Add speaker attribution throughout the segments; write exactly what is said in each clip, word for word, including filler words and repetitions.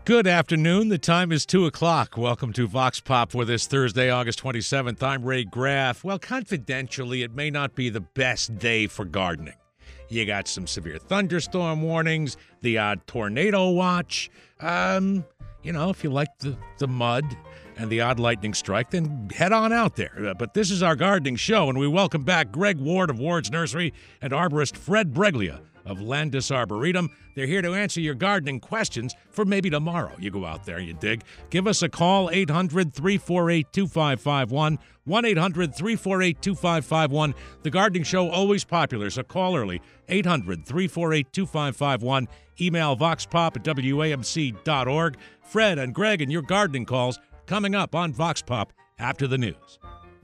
Speaker 1: Good afternoon. The time is two o'clock. Welcome to Vox Pop for this Thursday, August twenty-seventh. I'm Ray Graff. Well, confidentially, it may not be the best day for gardening. You got some severe thunderstorm warnings, the odd tornado watch. Um, you know, if you like the, the mud and the odd lightning strike, then head on out there. Uh, but this is our gardening show, and we welcome back Greg Ward of Ward's Nursery and arborist Fred Breglia of Landis Arboretum. They're here to answer your gardening questions for maybe tomorrow. You go out there, you dig. Give us a call, eight hundred, three four eight, two five five one, one eight hundred, three four eight, two five five one. The gardening show, always popular, so call early, eight hundred, three four eight, two five five one. Email voxpop at W A M C dot org. Fred and Greg and your gardening calls coming up on Vox Pop after the news.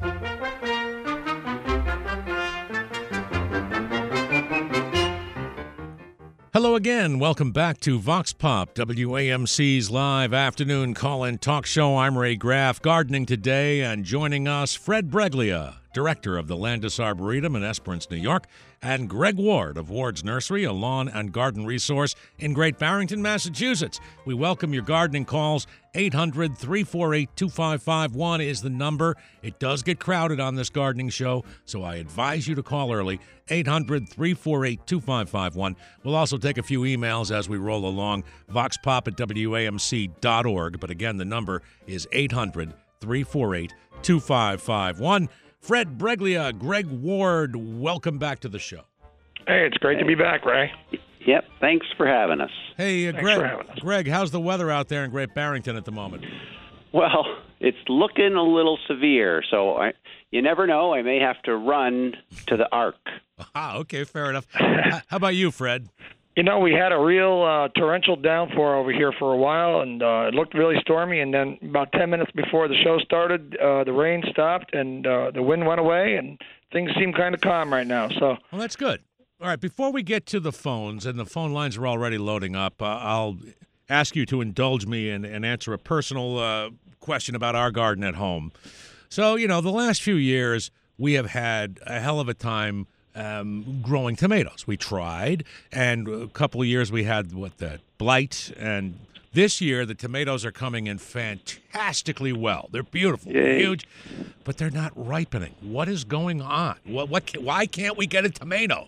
Speaker 1: Hello again. Welcome back to Vox Pop, W A M C's live afternoon call-in talk show. I'm Ray Graff, gardening today, and joining us, Fred Breglia, director of the Landis Arboretum in Esperance, New York, and Greg Ward of Ward's Nursery, a lawn and garden resource in Great Barrington, Massachusetts. We welcome your gardening calls. eight hundred, three four eight, two five five one is the number. It does get crowded on this gardening show, so I advise you to call early, eight hundred, three four eight, two five five one. We'll also take a few emails as we roll along, voxpop at W A M C dot org. But again, the number is eight hundred, three four eight, two five five one. Fred Breglia, Greg Ward, welcome back to the show.
Speaker 2: Hey, it's great hey. to be back, Ray.
Speaker 3: Yep, thanks for having us.
Speaker 1: Hey, uh,
Speaker 2: thanks
Speaker 1: Greg,
Speaker 2: for having us.
Speaker 1: Greg, how's the weather out there in Great Barrington at the moment?
Speaker 3: Well, it's looking a little severe, so I, you never know. I may have to run to the Ark.
Speaker 1: Ah, okay, fair enough. How about you, Fred?
Speaker 2: You know, we had a real uh, torrential downpour over here for a while, and uh, it looked really stormy. And then about ten minutes before the show started, uh, the rain stopped, and uh, the wind went away, and things seem kind of calm right now. So,
Speaker 1: well, that's good. All right, before we get to the phones, and the phone lines are already loading up, uh, I'll ask you to indulge me and, and answer a personal uh, question about our garden at home. So, you know, the last few years, we have had a hell of a time Um, growing tomatoes. We tried, and a couple of years we had, what, the blight, and this year the tomatoes are coming in fantastically well. They're beautiful, they're huge, but they're not ripening. What is going on? What? What? Why can't we get a tomato?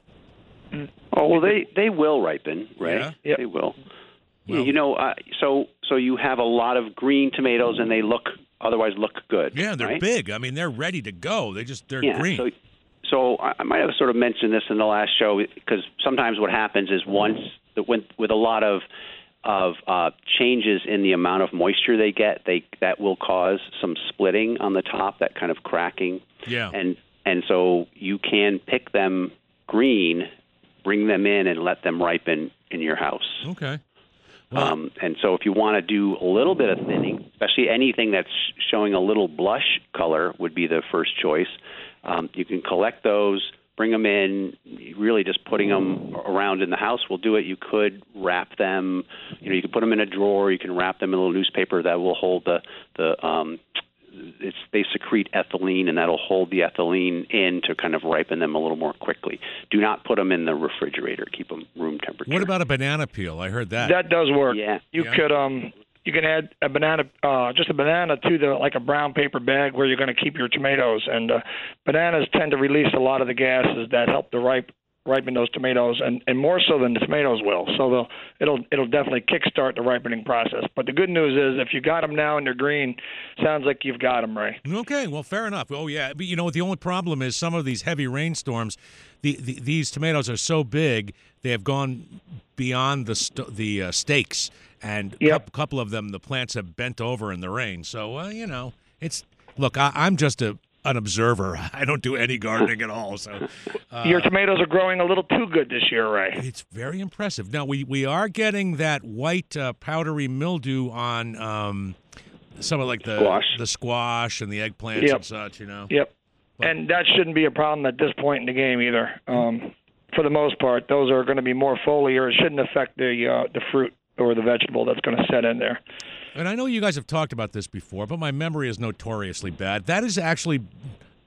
Speaker 3: Oh, well, they, they will ripen, right?
Speaker 1: Yeah?
Speaker 2: Yep.
Speaker 3: They will.
Speaker 1: Well,
Speaker 3: you know, uh, so so you have a lot of green tomatoes, and they look otherwise look good.
Speaker 1: Yeah, they're
Speaker 3: right?
Speaker 1: big. I mean, they're ready to go. They just they're
Speaker 3: yeah,
Speaker 1: green.
Speaker 3: So, So I might have sort of mentioned this in the last show, because sometimes what happens is once with with a lot of of uh, changes in the amount of moisture they get, they that will cause some splitting on the top, that kind of cracking.
Speaker 1: Yeah.
Speaker 3: And and so you can pick them green, bring them in, and let them ripen in your house.
Speaker 1: Okay. Well,
Speaker 3: Um, and so if you want to do a little bit of thinning, especially anything that's showing a little blush color would be the first choice. Um, you can collect those, bring them in, really just putting them around in the house will do it. You could wrap them, you know, you could put them in a drawer, you can wrap them in a little newspaper that will hold the, the um, it's, they secrete ethylene, and that'll hold the ethylene in to kind of ripen them a little more quickly. Do not put them in the refrigerator. Keep them room temperature.
Speaker 1: what about a banana peel? I heard that.
Speaker 2: that does work.
Speaker 3: Yeah.
Speaker 2: You
Speaker 1: Yeah.
Speaker 2: could um, you can add a banana, uh, just a banana to the like a brown paper bag where you're going to keep your tomatoes. And uh, bananas tend to release a lot of the gases that help to ripe ripen those tomatoes, and, and more so than the tomatoes will. So they'll, it'll it'll definitely kickstart the ripening process. But the good news is, if you got them now and they're green, sounds like you've got them, Ray.
Speaker 1: Okay, well, fair enough. Oh, yeah. But, you know, the only problem is some of these heavy rainstorms, the, the, these tomatoes are so big, they have gone beyond the st- the uh, stakes, and a
Speaker 2: Yep.
Speaker 1: couple of them, the plants have bent over in the rain. So, uh, you know, it's – look, I, I'm just a an observer. I don't do any gardening at all. So uh,
Speaker 2: Your tomatoes are growing a little too good this year, Ray.
Speaker 1: it's very impressive. Now, we, we are getting that white uh, powdery mildew on um, some of like the
Speaker 3: Squash.
Speaker 1: the squash and the eggplants
Speaker 2: Yep.
Speaker 1: and such, you know.
Speaker 2: Yep.
Speaker 1: But-
Speaker 2: And that shouldn't be a problem at this point in the game either. Um, for the most part, those are going to be more foliar. It shouldn't affect the uh, the fruit or the vegetable that's going to set in there.
Speaker 1: And I know you guys have talked about this before, but my memory is notoriously bad. That is actually, uh,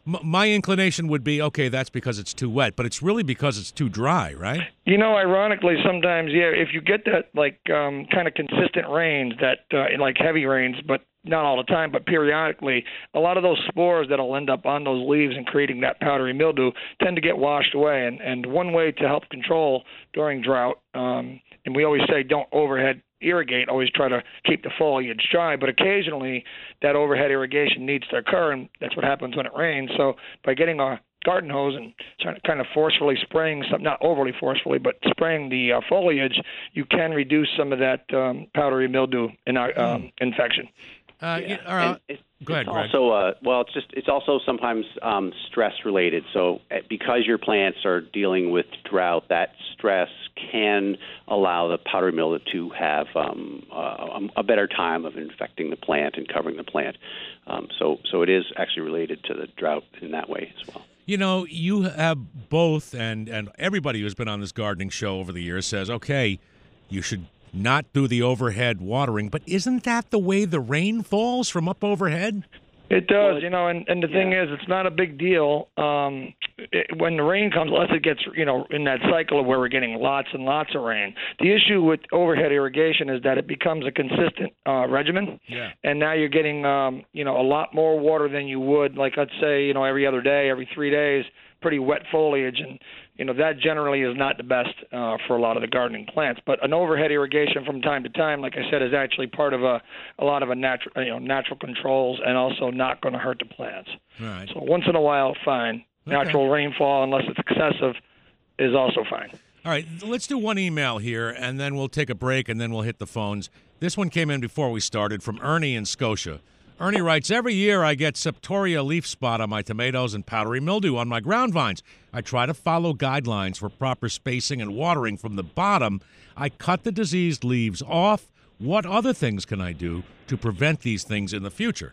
Speaker 1: M- my inclination would be, okay, that's because it's too wet, but it's really because it's too dry, right?
Speaker 2: You know, ironically, sometimes, yeah, if you get that, like, um, kind of consistent rains, that, uh, like heavy rains, but not all the time, but periodically, a lot of those spores that'll end up on those leaves and creating that powdery mildew tend to get washed away. And, and one way to help control during drought, um, and we always say don't overhead irrigate, always try to keep the foliage dry, but occasionally that overhead irrigation needs to occur, and that's what happens when it rains. So by getting a garden hose and trying to kind of forcefully spraying some, not overly forcefully, but spraying the uh, foliage, you can reduce some of that um, powdery mildew in, uh, um, infection.
Speaker 1: Uh,
Speaker 3: Yeah.
Speaker 1: yeah, all right.
Speaker 3: It's,
Speaker 1: Go ahead,
Speaker 3: it's
Speaker 1: Greg.
Speaker 3: also, uh, well, it's just it's also sometimes um, stress related. So uh, because your plants are dealing with drought, that stress can allow the powdery mildew to have um, uh, a better time of infecting the plant and covering the plant. Um, so so it is actually related to the drought in that way as well.
Speaker 1: You know, you have both, and, and everybody who's been on this gardening show over the years says, okay, you should not do the overhead watering, but isn't that the way the rain falls from up overhead?
Speaker 2: It does, you know, and, and the thing is, it's not a big deal um, it, when the rain comes, unless it gets, you know, in that cycle of where we're getting lots and lots of rain. The issue with overhead irrigation is that it becomes a consistent uh, regimen,
Speaker 1: Yeah.
Speaker 2: and now you're getting, um, you know, a lot more water than you would, like let's say, you know, every other day, every three days, pretty wet foliage, and you know that generally is not the best uh, for a lot of the gardening plants. But an overhead irrigation from time to time, like I said, is actually part of a a lot of a natural you know natural controls, and also not going to hurt the plants.
Speaker 1: All right.
Speaker 2: So once in a while, fine.
Speaker 1: Okay.
Speaker 2: Natural rainfall, unless it's excessive, is also fine.
Speaker 1: All right, let's do one email here, and then we'll take a break, and then we'll hit the phones. This one came in before we started from Ernie in Scotia. Ernie writes, every year I get septoria leaf spot on my tomatoes and powdery mildew on my ground vines. I try to follow guidelines for proper spacing and watering from the bottom. I cut the diseased leaves off. What other things can I do to prevent these things in the future?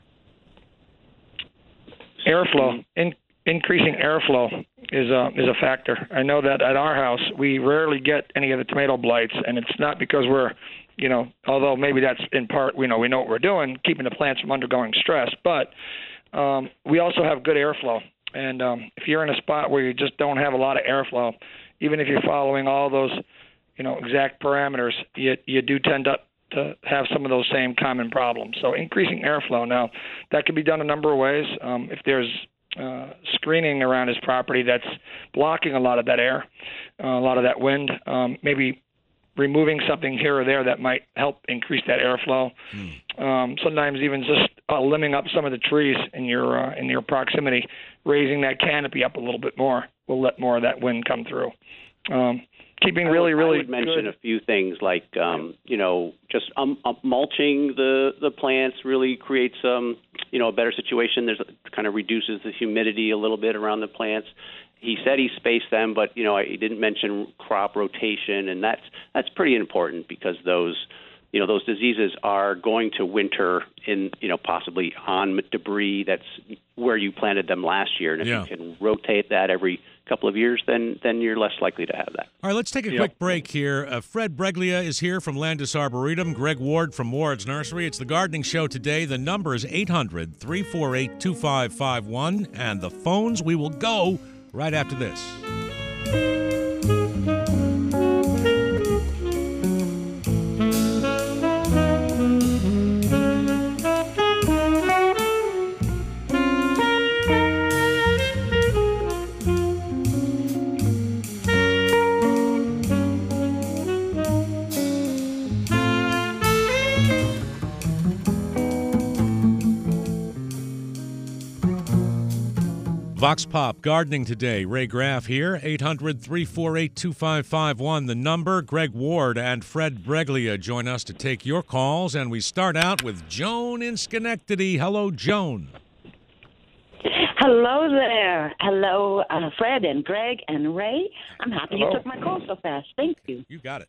Speaker 2: Airflow. In, increasing airflow is a, is a factor. I know that at our house we rarely get any of the tomato blights, and it's not because we're You know, although maybe that's in part, we know we know what we're doing, keeping the plants from undergoing stress. But um, we also have good airflow. And um, if you're in a spot where you just don't have a lot of airflow, even if you're following all those, you know, exact parameters, you you do tend to to have some of those same common problems. So increasing airflow. Now, that can be done a number of ways. Um, if there's uh, screening around his property that's blocking a lot of that air, uh, a lot of that wind, um, maybe removing something here or there that might help increase that airflow. Mm. Um, sometimes even just uh, limbing up some of the trees in your uh, in your proximity, raising that canopy up a little bit more will let more of that wind come through. Um, keeping really,
Speaker 3: I would,
Speaker 2: really
Speaker 3: I would mention
Speaker 2: good.
Speaker 3: a few things like, um, you know, just um, um, mulching the, the plants really creates, um, you know, a better situation. There's a, kind of reduces the humidity a little bit around the plants. He said he spaced them, but, you know, he didn't mention crop rotation, and that's that's pretty important because those, you know, those diseases are going to winter in, you know, possibly on debris that's where you planted them last year. And if
Speaker 1: Yeah.
Speaker 3: you can rotate that every couple of years, then then you're less likely to have that.
Speaker 1: All right, let's take a
Speaker 2: Yep.
Speaker 1: quick break here. Uh, Fred Breglia is here from Landis Arboretum. Greg Ward from Ward's Nursery. It's the Gardening Show today. The number is eight hundred, three four eight, two five five one, and the phones, we will go right after this. Vox Pop Gardening today. Ray Graff here. eight hundred, three four eight, two five five one. The number. Greg Ward and Fred Breglia join us to take your calls. And we start out with Joan in Schenectady. Hello, Joan.
Speaker 4: Hello there. Hello, uh, Fred and Greg and Ray. I'm happy
Speaker 2: Hello.
Speaker 4: you took my call so fast. Thank you.
Speaker 1: You got it.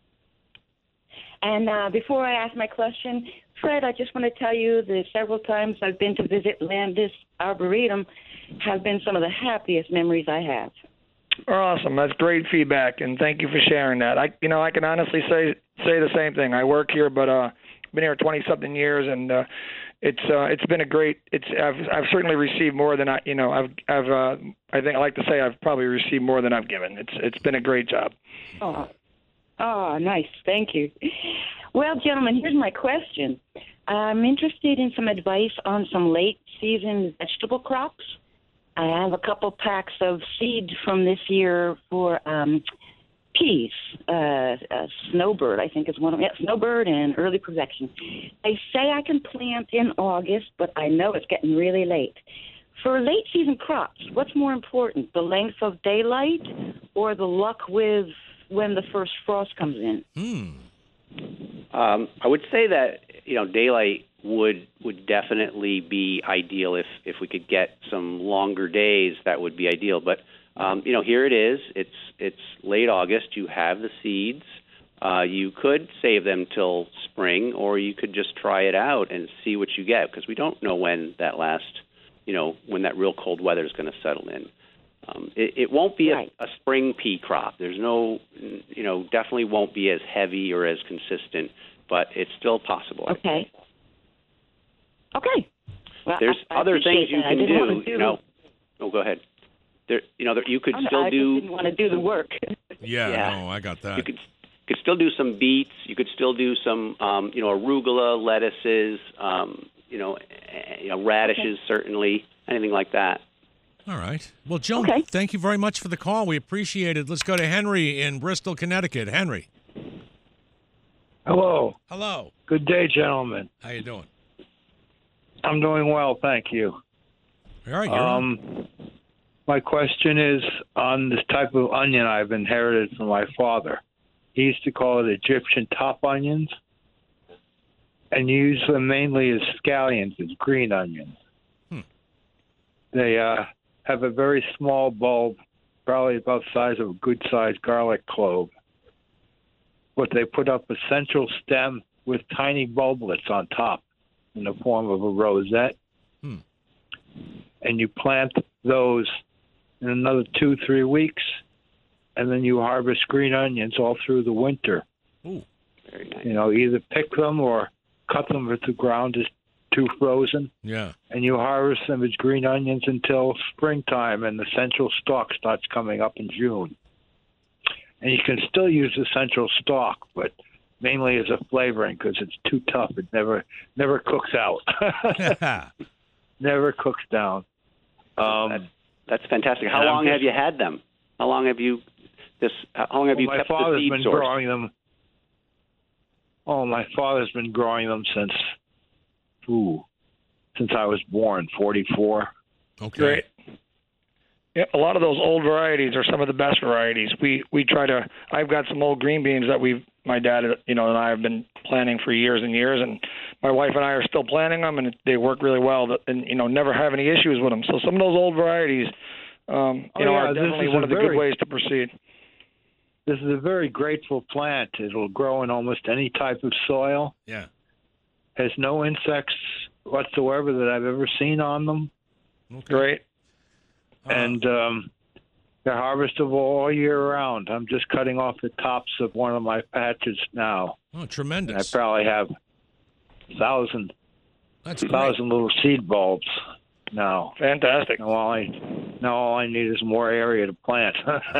Speaker 4: And uh, before I ask my question, Fred, I just want to tell you the several times I've been to visit Landis Arboretum have been some of the happiest memories I have.
Speaker 2: Awesome. That's great feedback, and thank you for sharing that. I, you know, I can honestly say say the same thing. I work here, but uh, been here twenty something years, and uh, it's uh, it's been a great. It's I've I've certainly received more than I you know I've I've uh, I think I like to say I've probably received more than I've given. It's it's been a great job.
Speaker 4: Oh, oh, nice. Thank you. Well, gentlemen, here's my question. I'm interested in some advice on some late season vegetable crops. I have a couple packs of seed from this year for um, peas. Uh, uh, Snowbird, I think, is one of them. Yeah, Snowbird and Early Perfection. They say I can plant in August, but I know it's getting really late. For late season crops, what's more important, the length of daylight or the luck with when the first frost comes in?
Speaker 1: Hmm.
Speaker 3: Um, I would say that you know daylight would would definitely be ideal if if we could get some longer days. That would be ideal. But um, you know, here it is. It's it's late August. You have the seeds. Uh, you could save them till spring, or you could just try it out and see what you get, because we don't know when that last, you know, when that real cold weather is going to settle in. Um, it, it won't be
Speaker 4: right.
Speaker 3: a, a spring pea crop. There's no, you know, definitely won't be as heavy or as consistent, but it's still possible.
Speaker 4: Okay. Okay. Well,
Speaker 3: There's
Speaker 4: I, I
Speaker 3: other things you
Speaker 4: that.
Speaker 3: can do,
Speaker 4: do.
Speaker 3: You know. Oh, go ahead. There, you know, there, you could
Speaker 4: oh, no,
Speaker 3: still
Speaker 4: I
Speaker 3: do.
Speaker 4: just didn't want to do the work.
Speaker 1: Yeah,
Speaker 3: Yeah.
Speaker 1: no, I got that.
Speaker 3: You could could still do some beets. You could still do some, um, you know, arugula, lettuces, um, you know, eh, you know, radishes,
Speaker 4: Okay.
Speaker 3: certainly, anything like that.
Speaker 1: All right. Well, Joan,
Speaker 4: Okay.
Speaker 1: thank you very much for the call. We appreciate it. Let's go to Henry in Bristol, Connecticut. Henry.
Speaker 5: Hello.
Speaker 1: Hello.
Speaker 5: Good day, gentlemen.
Speaker 1: How you doing?
Speaker 5: I'm doing well, thank you.
Speaker 1: All right. You're on.
Speaker 5: Um, my question is on this type of onion I've inherited from my father. He used to call it Egyptian top onions, and use them mainly as scallions, as green onions.
Speaker 1: Hmm.
Speaker 5: They uh, have a very small bulb, probably about the size of a good-sized garlic clove. But they put up a central stem with tiny bulblets on top in the form of a rosette.
Speaker 1: Hmm.
Speaker 5: And you plant those in another two, three weeks, and then you harvest green onions all through the winter.
Speaker 1: Ooh.
Speaker 3: Very nice.
Speaker 5: You know, either pick them or cut them if the ground is too frozen,
Speaker 1: Yeah.
Speaker 5: and you harvest them as green onions until springtime, and the central stalk starts coming up in June. And you can still use the central stalk, but mainly as a flavoring because it's too tough. It never never cooks out. Never cooks down. Um,
Speaker 3: That's, that's fantastic. How
Speaker 5: and I'm
Speaker 3: long
Speaker 5: just-
Speaker 3: have you had them? How long have you this? How long have
Speaker 5: well,
Speaker 3: you
Speaker 5: my
Speaker 3: kept the
Speaker 5: father's
Speaker 3: seed
Speaker 5: been
Speaker 3: source?
Speaker 5: growing them. Oh, my father's been growing them since, ooh, since I was born, forty-four.
Speaker 1: Okay.
Speaker 2: Great. Yeah, a lot of those old varieties are some of the best varieties. We we try to. I've got some old green beans that we, my dad, you know, and I have been planting for years and years, and my wife and I are still planting them, and they work really well. And you know, never have any issues with them. So some of those old varieties, um, you
Speaker 5: Oh,
Speaker 2: know,
Speaker 5: yeah,
Speaker 2: are
Speaker 5: this
Speaker 2: definitely
Speaker 5: is
Speaker 2: one
Speaker 5: a
Speaker 2: of the
Speaker 5: very-
Speaker 2: good ways to proceed.
Speaker 5: This is a very grateful plant. It'll grow in almost any type of soil.
Speaker 1: Yeah.
Speaker 5: Has no insects whatsoever that I've ever seen on them.
Speaker 1: Okay.
Speaker 2: Great.
Speaker 1: Uh,
Speaker 5: And um, they're harvestable all year round. I'm just cutting off the tops of one of my patches now.
Speaker 1: oh,
Speaker 5: And I
Speaker 1: tremendous.
Speaker 5: probably have a thousand,
Speaker 1: That's great.
Speaker 5: thousand little seed bulbs now.
Speaker 2: Fantastic.
Speaker 5: Now all I, now all I need is more area to plant.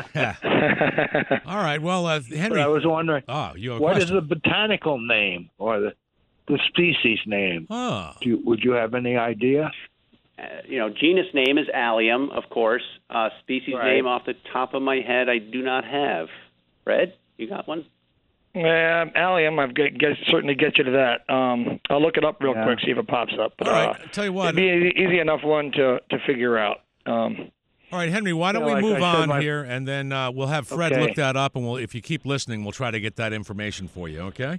Speaker 1: All right. Well, uh,
Speaker 5: But
Speaker 1: Henry.
Speaker 5: I was wondering,
Speaker 1: oh, you have a
Speaker 5: what is
Speaker 1: question.
Speaker 5: the botanical name or the the species name?
Speaker 1: Oh.
Speaker 5: Do you, would you have any idea?
Speaker 3: Uh, you know, genus name is Allium, of course. Uh, species
Speaker 5: Right.
Speaker 3: name off the top of my head, I do not have. Fred, you got one?
Speaker 2: Yeah, allium, I've get, get, certainly get you to that. Um, I'll look it up real
Speaker 5: Yeah.
Speaker 2: quick, see if it pops up. But,
Speaker 1: All right.
Speaker 2: uh,
Speaker 1: Tell you what.
Speaker 2: it'd be an easy enough one to, to figure out. Um,
Speaker 1: All right, Henry, why don't
Speaker 5: You
Speaker 1: we
Speaker 5: know, like
Speaker 1: move
Speaker 5: I said,
Speaker 1: on
Speaker 5: my-
Speaker 1: here, and then uh, we'll have Fred
Speaker 5: Okay.
Speaker 1: look that up, and we'll, if you keep listening, we'll try to get that information for you, okay?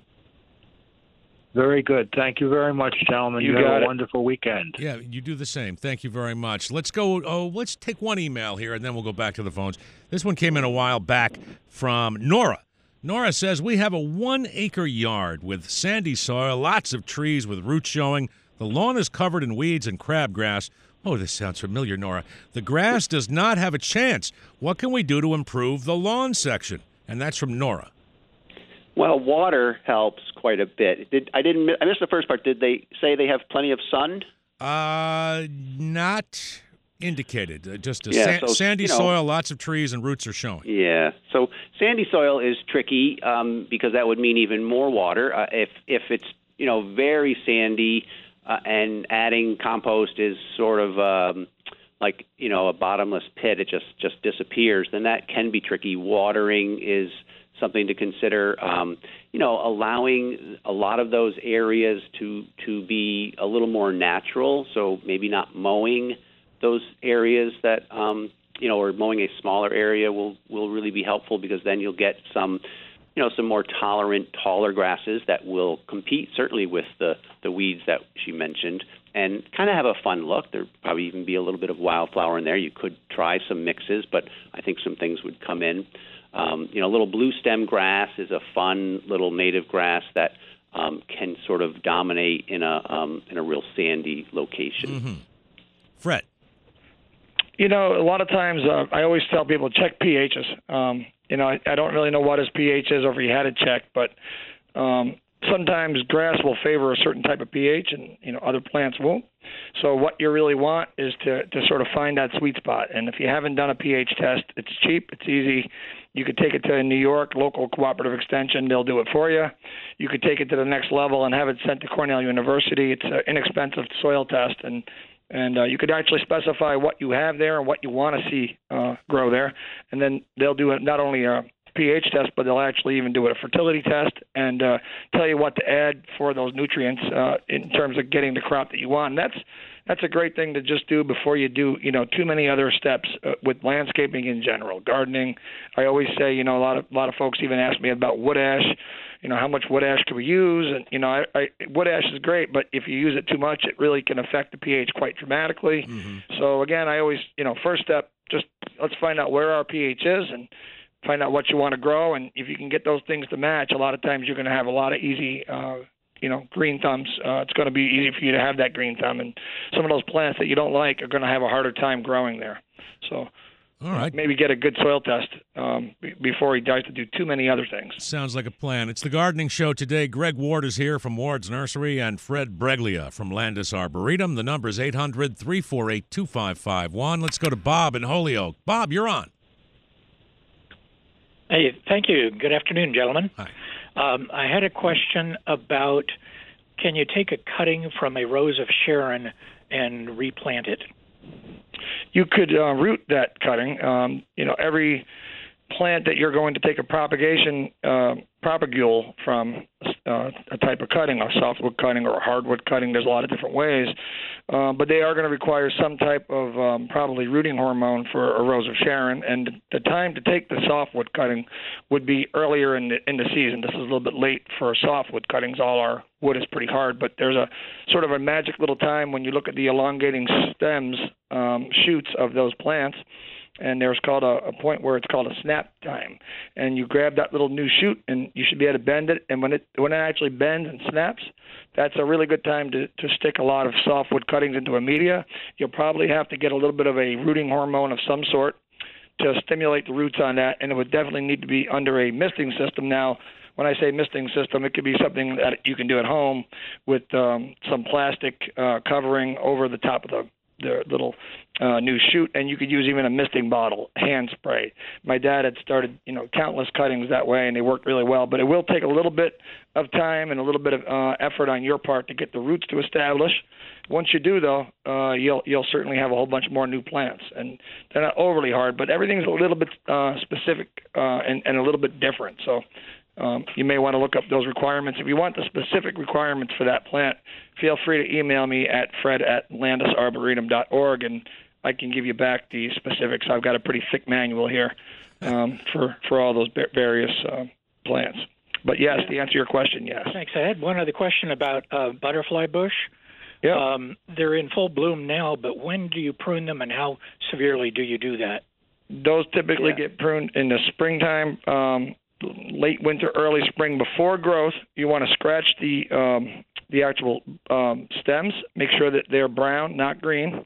Speaker 5: Very good. Thank you very much, gentlemen.
Speaker 2: You
Speaker 5: You, have
Speaker 2: got
Speaker 5: a
Speaker 2: it.
Speaker 5: wonderful weekend.
Speaker 1: Yeah, you do the same. Thank you very much. Let's go. Oh, let's take one email here, and then we'll go back to the phones. This one came in a while back from Nora. Nora says, we have a one-acre yard with sandy soil, lots of trees with roots showing. The lawn is covered in weeds and crabgrass. Oh, this sounds familiar, Nora. The grass does not have a chance. What can we do to improve the lawn section? And that's from Nora.
Speaker 3: Well, water helps quite a bit. Did I didn't I missed the first part. Did they say they have plenty of sun?
Speaker 1: Uh, not indicated. Uh, just a
Speaker 3: Yeah,
Speaker 1: san-
Speaker 3: so,
Speaker 1: sandy
Speaker 3: you know-
Speaker 1: soil, lots of trees, and roots are showing.
Speaker 3: Yeah. So sandy soil is tricky um, because that would mean even more water. Uh, if if it's you know very sandy uh, and adding compost is sort of um, like you know a bottomless pit, it just just disappears. Then that can be tricky. Watering is something to consider. Um, you know, allowing a lot of those areas to to be a little more natural. So maybe not mowing those areas that um, you know, or mowing a smaller area will will really be helpful because then you'll get some, you know, some more tolerant, taller grasses that will compete certainly with the the weeds that she mentioned and kind of have a fun look. There'd probably even be a little bit of wildflower in there. You could try some mixes, but I think some things would come in. Um, you know, little blue stem grass is a fun little native grass that um, can sort of dominate in a um, in a real sandy location.
Speaker 1: Mm-hmm. Fred.
Speaker 2: You know, a lot of times uh, I always tell people check pHs. Um, you know, I, I don't really know what his pH is or if he had it checked, but um, sometimes grass will favor a certain type of pH and, you know, other plants won't. So what you really want is to, to sort of find that sweet spot. And if you haven't done a pH test, it's cheap, it's easy. You could take it to New York, local cooperative extension. They'll do it for you. You could take it to the next level and have it sent to Cornell University. It's an inexpensive soil test, and And uh, you could actually specify what you have there and what you want to see uh, grow there. And then they'll do it not only a pH test, but they'll actually even do it a fertility test and uh, tell you what to add for those nutrients uh, in terms of getting the crop that you want. And that's that's a great thing to just do before you do, you know, too many other steps uh, with landscaping in general. Gardening, I always say, you know, a lot of a lot of folks even ask me about wood ash. You know, how much wood ash can we use? And, you know, I, I, wood ash is great, but if you use it too much, it really can affect the pH quite dramatically. Mm-hmm. So, again, I always, you know, first step, just let's find out where our pH is and find out what you want to grow. And if you can get those things to match, a lot of times you're going to have a lot of easy, uh, you know, green thumbs. Uh, it's going to be easy for you to have that green thumb. And some of those plants that you don't like are going to have a harder time growing there. So,
Speaker 1: all right.
Speaker 2: Maybe get a good soil test um, b- before he tries to do too many other things.
Speaker 1: Sounds like a plan. It's the Gardening Show today. Greg Ward is here from Ward's Nursery and Fred Breglia from Landis Arboretum. The number is eight hundred, three four eight, two five five one. Let's go to Bob in Holyoke. Bob, you're on.
Speaker 6: Hey, thank you. Good afternoon, gentlemen.
Speaker 1: Hi.
Speaker 6: Um, I had a question about, can you take a cutting from a rose of Sharon and replant it?
Speaker 2: You could uh, root that cutting. Um, you know, every plant that you're going to take a propagation uh, propagule from, uh, a type of cutting, a softwood cutting or a hardwood cutting, there's a lot of different ways. Uh, but they are going to require some type of um, probably rooting hormone for a rose of Sharon. And the time to take the softwood cutting would be earlier in the in the season. This is a little bit late for softwood cuttings. All our wood is pretty hard, but there's a sort of a magic little time when you look at the elongating stems, um, shoots of those plants. And there's called a, a point where it's called a snap time, and you grab that little new shoot, and you should be able to bend it. And when it when it actually bends and snaps, that's a really good time to, to stick a lot of softwood cuttings into a media. You'll probably have to get a little bit of a rooting hormone of some sort to stimulate the roots on that, and it would definitely need to be under a misting system. Now, when I say misting system, it could be something that you can do at home with um, some plastic uh, covering over the top of the the little uh, new shoot, and you could use even a misting bottle, hand spray. My dad had started, you know, countless cuttings that way, and they worked really well. But it will take a little bit of time and a little bit of uh, effort on your part to get the roots to establish. Once you do, though, uh, you'll you'll certainly have a whole bunch more new plants, and they're not overly hard, but everything's a little bit uh, specific uh, and, and a little bit different. So. Um, you may want to look up those requirements. If you want the specific requirements for that plant, feel free to email me at fred at landis arboretum dot org, and I can give you back the specifics. I've got a pretty thick manual here um, for, for all those various uh, plants. But, yes, to answer your question, yes.
Speaker 6: Thanks. I had one other question about uh, butterfly bush.
Speaker 2: Yeah.
Speaker 6: Um, they're in full bloom now, but when do you prune them, and how severely do you do that?
Speaker 2: Those typically
Speaker 6: Yeah.
Speaker 2: get pruned in the springtime, um, late winter, early spring. Before growth, you want to scratch the um, the actual um, stems. Make sure that they're brown, not green.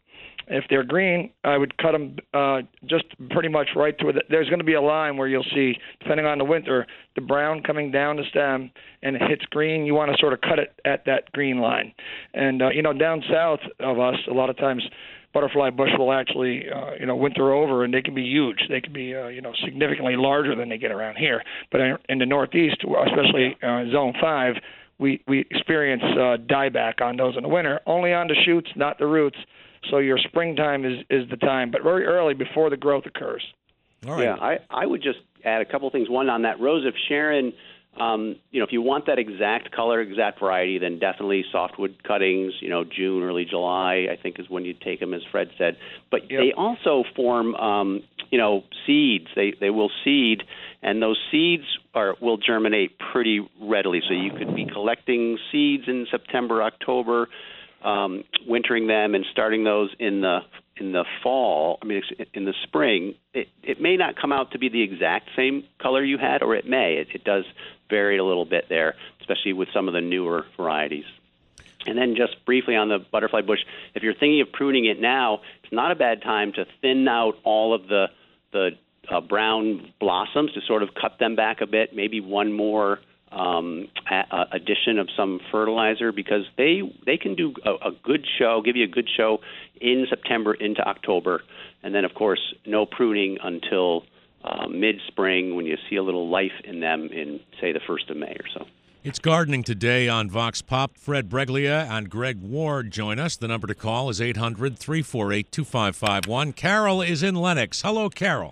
Speaker 2: If they're green, I would cut them uh, just pretty much right to it. There's going to be a line where you'll see, depending on the winter, the brown coming down the stem, and it hits green. You want to sort of cut it at that green line. And, uh, you know, down south of us, a lot of times butterfly bush will actually, uh, you know, winter over, and they can be huge. They can be, uh, you know, significantly larger than they get around here. But in, in the Northeast, especially uh, Zone five, we, we experience uh, dieback on those in the winter, only on the shoots, not the roots. So your springtime is, is the time, but very early before the growth occurs.
Speaker 1: All right.
Speaker 3: Yeah, I, I would just add a couple things. One, on that Rose of Sharon, um, you know, if you want that exact color, exact variety, then definitely softwood cuttings, you know, June, early July, I think is when you take them, as Fred said. But yep. they also form, um, you know, seeds. They they will seed, and those seeds are will germinate pretty readily. So you could be collecting seeds in September, October, um, wintering them and starting those in the in the fall, I mean, in the spring. It, it may not come out to be the exact same color you had, or it may. It, it does vary a little bit there, especially with some of the newer varieties. And then just briefly on the butterfly bush, if you're thinking of pruning it now, it's not a bad time to thin out all of the the uh, brown blossoms, to sort of cut them back a bit, maybe one more um, a- addition of some fertilizer, because they they can do a, a good show, give you a good show in September into October. And then, of course, no pruning until uh, mid-spring, when you see a little life in them in, say, the first of May or so.
Speaker 1: It's gardening today on Vox Pop. Fred Breglia and Greg Ward join us. The number to call is eight hundred, three four eight, two five five one. Carol is in Lenox. Hello, Carol.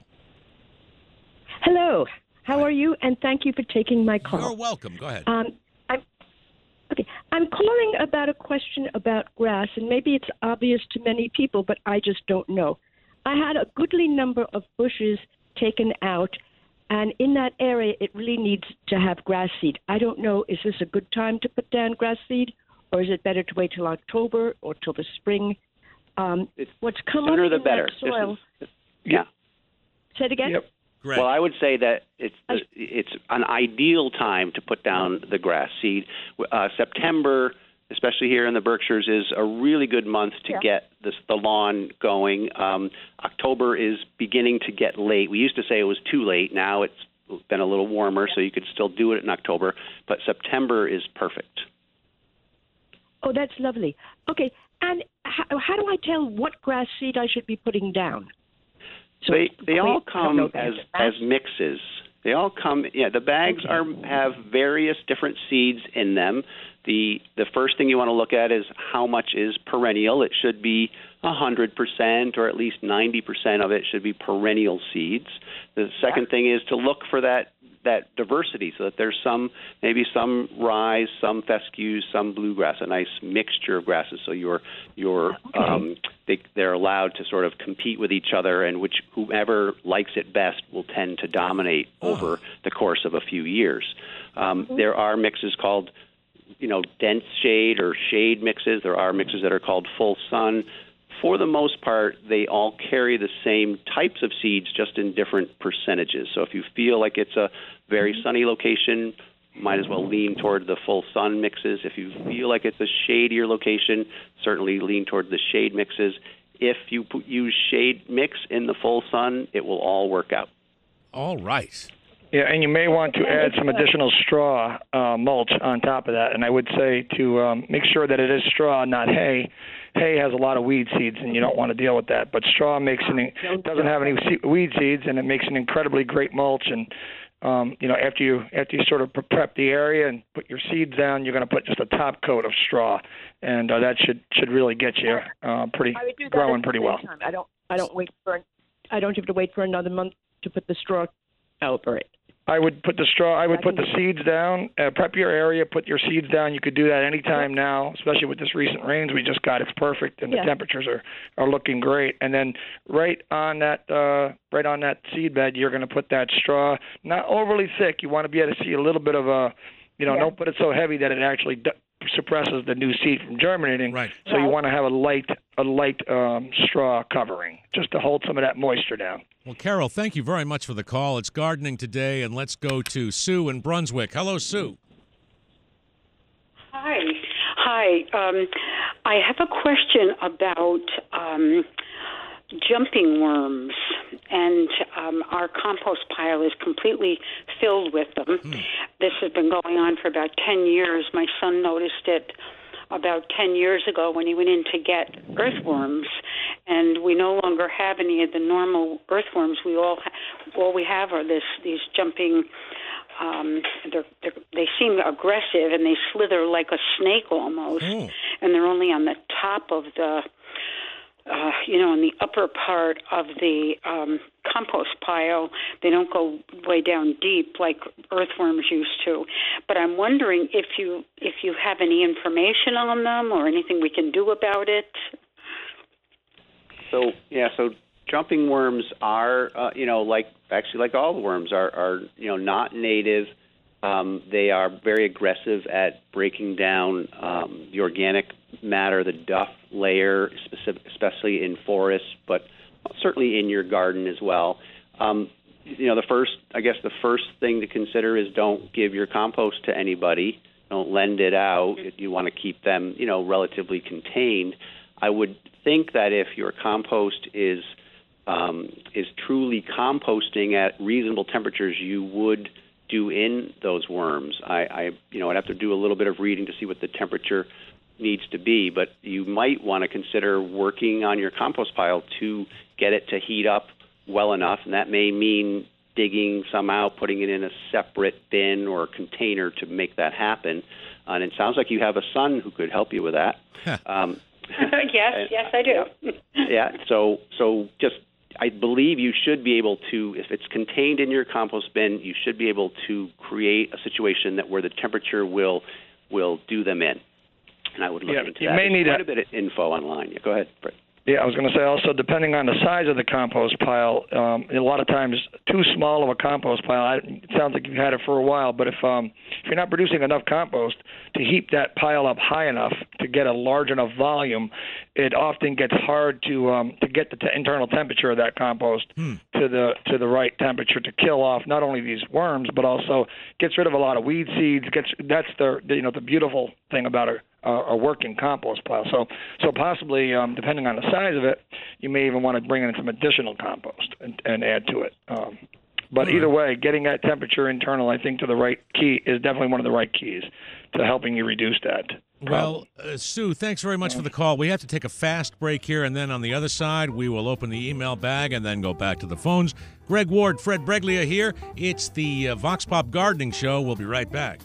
Speaker 7: Hello. How are you? And thank you for taking my call.
Speaker 1: You're welcome. Go ahead.
Speaker 7: Um, I'm, okay. I'm calling about a question about grass, and maybe it's obvious to many people, but I just don't know. I had a goodly number of bushes taken out, and in that area, it really needs to have grass seed. I don't know, is this a good time to put down grass seed, or is it better to wait till October or till the spring? Um, what's come
Speaker 3: sooner
Speaker 7: up
Speaker 3: the
Speaker 7: in
Speaker 3: better.
Speaker 7: that soil?
Speaker 3: Is, yeah.
Speaker 7: Say it again?
Speaker 2: Yep.
Speaker 1: Greg.
Speaker 3: Well, I would say that it's the, it's an ideal time to put down the grass seed. Uh, September, especially here in the Berkshires, is a really good month to
Speaker 7: yeah.
Speaker 3: get this, the lawn going. Um, October is beginning to get late. We used to say it was too late. Now it's been a little warmer, yeah. so you could still do it in October. But September is perfect.
Speaker 7: Oh, that's lovely. Okay, and how, how do I tell what grass seed I should be putting down?
Speaker 3: So they they all come as as mixes. They all come. Yeah, the bags are have various different seeds in them. The the first thing you want to look at is how much is perennial. It should be one hundred percent, or at least ninety percent of it should be perennial seeds. The second thing is to look for that that diversity, so that there's some, maybe some rye, some fescues, some bluegrass, a nice mixture of grasses. So you're you're
Speaker 7: okay.
Speaker 3: um, they they're allowed to sort of compete with each other, and which whoever likes it best will tend to dominate oh. over the course of a few years. Um, mm-hmm. There are mixes called, you know, dense shade or shade mixes. There are mixes that are called full sun. For the most part, they all carry the same types of seeds, just in different percentages. So if you feel like it's a very sunny location, might as well lean toward the full sun mixes. If you feel like it's a shadier location, certainly lean toward the shade mixes. If you put, use shade mix in the full sun, it will all work out.
Speaker 1: All right.
Speaker 2: Yeah, and you may want to add some additional straw uh, mulch on top of that. And I would say to um, make sure that it is straw, not hay. Hay has a lot of weed seeds, and you don't want to deal with that. But straw makes an, doesn't have any weed seeds, and it makes an incredibly great mulch. And um, you know, after you after you sort of prep the area and put your seeds down, you're going to put just a top coat of straw, and uh, that should should really get you uh, pretty growing pretty well.
Speaker 7: Time. I don't I don't wait for I don't have to wait for another month to put the straw out, right?
Speaker 2: I would put the straw. I would put the seeds down. Uh, prep your area. Put your seeds down. You could do that anytime now, especially with this recent rains we just got. It's perfect, and
Speaker 7: yeah.
Speaker 2: the temperatures are, are looking great. And then right on that uh, right on that seed bed, you're going to put that straw. Not overly thick. You want to be able to see a little bit of a, you know, yeah. don't put it so heavy that it actually d- suppresses the new seed from germinating.
Speaker 1: Right.
Speaker 2: So right. you want to have a light a light um, straw covering just to hold some of that moisture down.
Speaker 1: Well, Carol, thank you very much for the call. It's gardening today, and let's go to Sue in Brunswick. Hello, Sue.
Speaker 8: Hi. Hi. Um, I have a question about um, jumping worms, and um, our compost pile is completely filled with them. Mm. This has been going on for about ten years. My son noticed it about ten years ago when he went in to get earthworms, and we no longer have any of the normal earthworms. We all ha- all we have are this these jumping. Um, they're, they're, they seem aggressive, and they slither like a snake almost, mm. and they're only on the top of the, uh, you know, in the upper part of the um, compost pile. They don't go way down deep like earthworms used to. But I'm wondering if you if you have any information on them or anything we can do about it.
Speaker 3: So yeah, so jumping worms are, uh, you know, like actually like all the worms are, are you know, not native. Um, they are very aggressive at breaking down um, the organic matter, the duff layer, specific, especially in forests, but certainly in your garden as well. Um, you know, the first, I guess the first thing to consider is don't give your compost to anybody. Don't lend it out. You want to keep them, you know, relatively contained. I would think that if your compost is um, is truly composting at reasonable temperatures, you would do in those worms. I, I, you know, I'd have to do a little bit of reading to see what the temperature needs to be, but you might want to consider working on your compost pile to get it to heat up well enough, and that may mean digging some out, putting it in a separate bin or container to make that happen. Uh, and it sounds like you have a son who could help you with that. um,
Speaker 8: yes, yes, I do.
Speaker 3: yeah, so so just I believe you should be able to, if it's contained in your compost bin, you should be able to create a situation that where the temperature will will do them in. And I would look
Speaker 2: yeah,
Speaker 3: into
Speaker 2: you
Speaker 3: that.
Speaker 2: May
Speaker 3: There's
Speaker 2: need
Speaker 3: quite
Speaker 2: a,
Speaker 3: a bit of info online. Yeah, go ahead, Brett.
Speaker 2: Yeah, I was going to say also, depending on the size of the compost pile, um, a lot of times too small of a compost pile. I, it sounds like you've had it for a while, but if um, if you're not producing enough compost to heap that pile up high enough to get a large enough volume, it often gets hard to um, to get the t- internal temperature of that compost hmm. to the to the right temperature to kill off not only these worms but also gets rid of a lot of weed seeds. Gets that's the you know the beautiful thing about it. A working compost pile. So so possibly, um, depending on the size of it, you may even want to bring in some additional compost and, and add to it. Um, but either way, getting that temperature internal, I think, to the right key is definitely one of the right keys to helping you reduce that.
Speaker 1: Well, uh, Sue, thanks very much for the call. We have to take a fast break here, and then on the other side, we will open the email bag and then go back to the phones. Greg Ward, Fred Breglia here. It's the uh, Vox Pop Gardening Show. We'll be right back.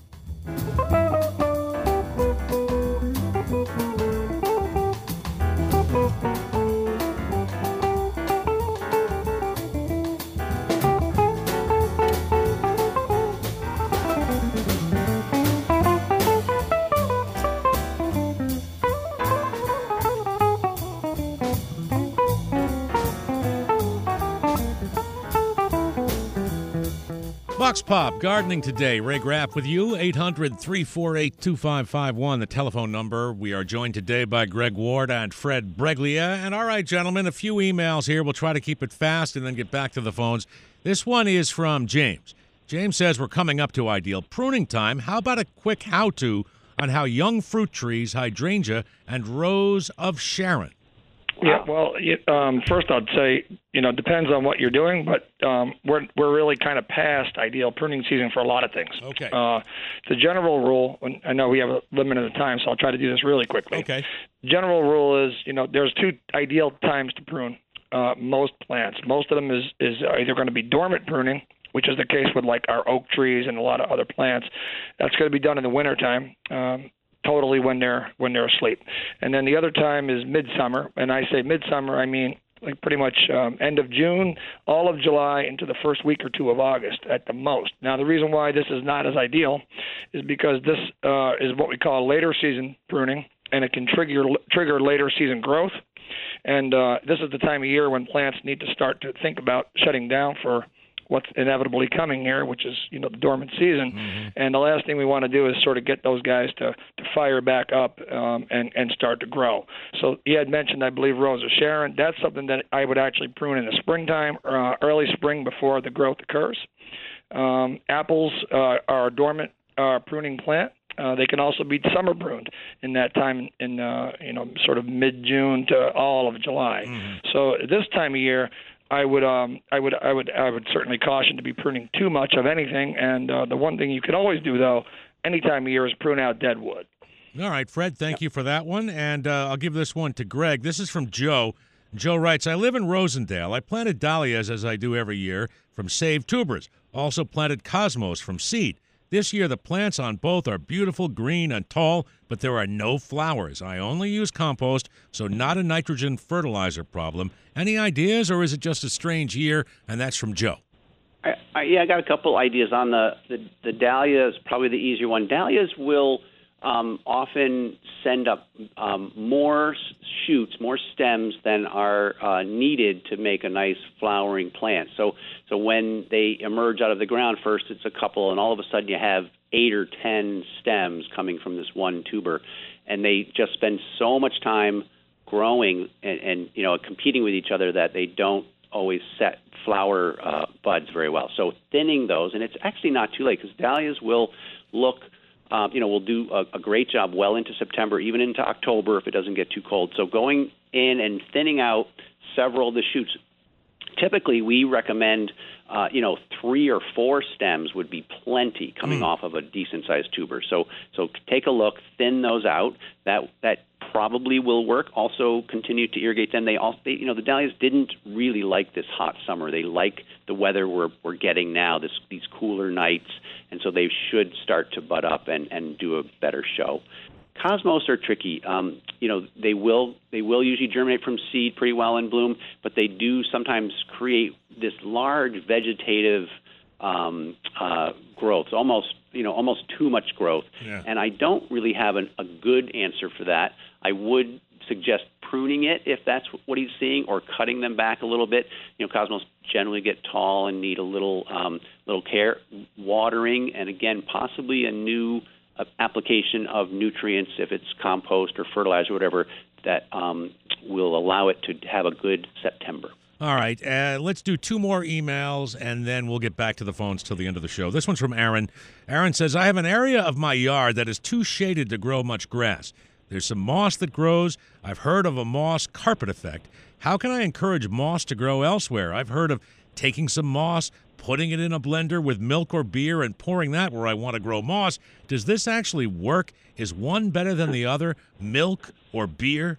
Speaker 1: Vox Pop, Gardening Today. Ray Graff with you, eight hundred, three four eight, two five five one, the telephone number. We are joined today by Greg Ward and Fred Breglia. And all right, gentlemen, a few emails here. We'll try to keep it fast and then get back to the phones. This one is from James. James says we're coming up to ideal pruning time. How about a quick how-to on how young fruit trees, hydrangea, and rose of Sharon?
Speaker 2: Yeah, well, um, first I'd say, you know, it depends on what you're doing, but um, we're we're really kind of past ideal pruning season for a lot of things.
Speaker 1: Okay.
Speaker 2: Uh, the general rule, and I know we have a limited time, so I'll try to do this really quickly.
Speaker 1: Okay.
Speaker 2: General rule is, you know, there's two ideal times to prune uh, most plants. Most of them is, is either going to be dormant pruning, which is the case with like our oak trees and a lot of other plants. That's going to be done in the wintertime. Um, totally when they're when they're asleep. And then the other time is midsummer, and I say midsummer, I mean like pretty much um, end of June, all of July, into the first week or two of August at the most. Now, the reason why this is not as ideal is because this uh, is what we call later season pruning, and it can trigger trigger later season growth. And uh, this is the time of year when plants need to start to think about shutting down for what's inevitably coming here, which is, you know, the dormant season. Mm-hmm. And the last thing we want to do is sort of get those guys to, to fire back up um, and, and start to grow. So you had mentioned, I believe, Rose of Sharon. That's something that I would actually prune in the springtime, uh, early spring before the growth occurs. Um, apples uh, are a dormant uh, pruning plant. Uh, they can also be summer pruned in that time, in uh, you know, sort of mid-June to all of July. Mm-hmm. So this time of year, I would, um, I would, I would, I would certainly caution to be pruning too much of anything. And uh, the one thing you can always do, though, any time of year, is prune out dead wood.
Speaker 1: All right, Fred, thank you for that one. And uh, I'll give this one to Greg. This is from Joe. Joe writes, I live in Rosendale. I planted dahlias, as I do every year, from saved tubers. Also planted cosmos from seed. This year, the plants on both are beautiful, green, and tall, but there are no flowers. I only use compost, so not a nitrogen fertilizer problem. Any ideas, or is it just a strange year? And that's from Joe.
Speaker 3: I, I, yeah, I got a couple ideas on the, the, the dahlias, probably the easier one. Dahlias will um, often send up um, more shoots, more stems than are uh, needed to make a nice flowering plant. So so when they emerge out of the ground, first it's a couple, and all of a sudden you have eight or ten stems coming from this one tuber, and they just spend so much time growing and, and you know competing with each other that they don't always set flower uh, buds very well. So thinning those, and it's actually not too late, because dahlias will look Um, you know, we'll do a, a great job well into September, even into October if it doesn't get too cold. So going in and thinning out several of the shoots. Typically, we recommend, uh, you know, three or four stems would be plenty coming mm. off of a decent-sized tuber. So, so take a look, thin those out. That that probably will work. Also, continue to irrigate them. They also, they, you know, the dahlias didn't really like this hot summer. They like the weather we're we're getting now, this these cooler nights, and so they should start to bud up and, and do a better show. Cosmos are tricky. Um, you know, they will they will usually germinate from seed pretty well in bloom, but they do sometimes create this large vegetative um, uh, growth, almost you know almost too much growth. Yeah. And I don't really have an, a good answer for that. I would suggest pruning it if that's what he's seeing, or cutting them back a little bit. You know, cosmos generally get tall and need a little um, little care, watering, and again possibly a new application of nutrients, if it's compost or fertilizer or whatever, that um, will allow it to have a good September.
Speaker 1: All right, uh, let's do two more emails, and then we'll get back to the phones till the end of the show. This one's from Aaron. Aaron says, I have an area of my yard that is too shaded to grow much grass. There's some moss that grows. I've heard of a moss carpet effect. How can I encourage moss to grow elsewhere? I've heard of taking some moss, putting it in a blender with milk or beer, and pouring that where I want to grow moss. Does this actually work? Is one better than the other, milk or beer?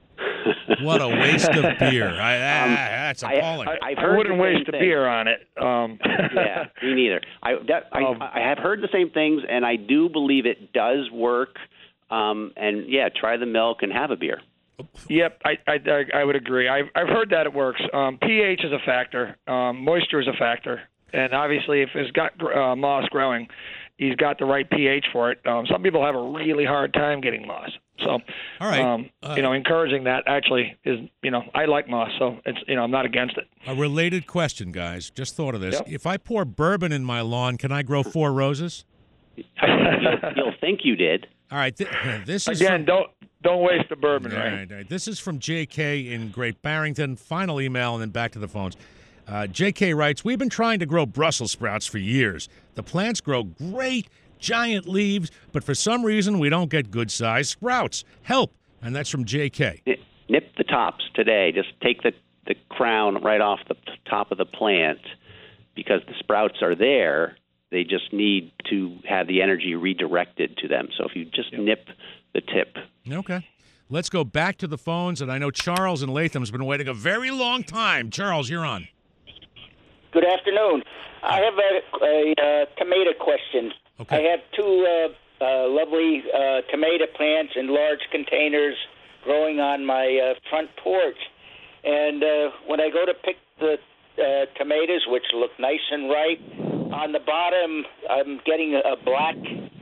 Speaker 1: What a waste of beer. I, um, that's appalling.
Speaker 2: I, I, I wouldn't waste the
Speaker 3: thing.
Speaker 2: beer on it. Um.
Speaker 3: Yeah, me neither. I, that, I, um, I have heard the same things, and I do believe it does work. Um, and, yeah, try the milk and have a beer.
Speaker 2: Yep, I, I, I would agree. I've, I've heard that it works. Um, pH is a factor. Um, moisture is a factor. And obviously, if it's got uh, moss growing, he's got the right pH for it. Um, some people have a really hard time getting moss. So,
Speaker 1: all right.
Speaker 2: um, uh, you know, encouraging that actually is, you know, I like moss, so it's, you know, I'm not against it.
Speaker 1: A related question, guys. Just thought of this.
Speaker 2: Yep.
Speaker 1: If I pour bourbon in my lawn, can I grow four roses?
Speaker 3: you'll, you'll think you did.
Speaker 1: All right. Th- this is
Speaker 2: again.
Speaker 1: From,
Speaker 2: don't don't waste the bourbon,
Speaker 1: all
Speaker 2: right?
Speaker 1: right, all right? This is from J K in Great Barrington. Final email, and then back to the phones. Uh, J K writes, we've been trying to grow Brussels sprouts for years. The plants grow great, giant leaves, but for some reason we don't get good-sized sprouts. Help. And that's from J K.
Speaker 3: Nip the tops today. Just take the, the crown right off the top of the plant, because the sprouts are there. They just need to have the energy redirected to them. So if you just yep. nip the tip.
Speaker 1: Okay. Let's go back to the phones, and I know Charles in Latham's been waiting a very long time. Charles, you're on.
Speaker 9: Good afternoon. I have a, a, a tomato question.
Speaker 1: Okay.
Speaker 9: I have two uh, uh, lovely uh, tomato plants in large containers growing on my uh, front porch. And uh, when I go to pick the uh, tomatoes, which look nice and ripe, on the bottom I'm getting a black